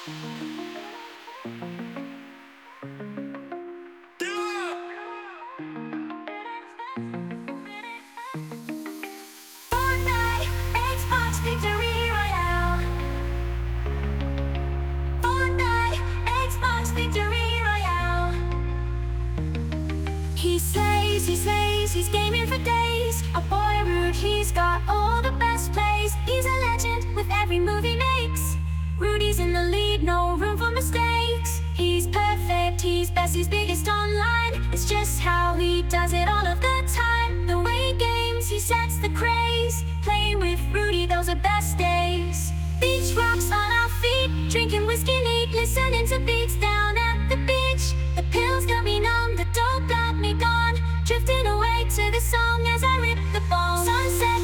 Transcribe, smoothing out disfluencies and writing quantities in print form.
Fortnite, Xbox Victory Royale. Fortnite, Xbox Victory Royale. He slays, he's gaming for days. Our boy Rude, he's got all the best plays. He's a legend with every move he makes. Rudy's in the lead, no room for mistakes. He's perfect, he's best, he's biggest online. It's just how he does it all of the time. The way he games, he sets the craze. Playing with Rudy, those are best days. Beach rocks on our feet, drinking whiskey neat, listening to beats down at the beach. The pills got me numb, the dope got me gone, drifting away to the song as I rip the ball. Sunset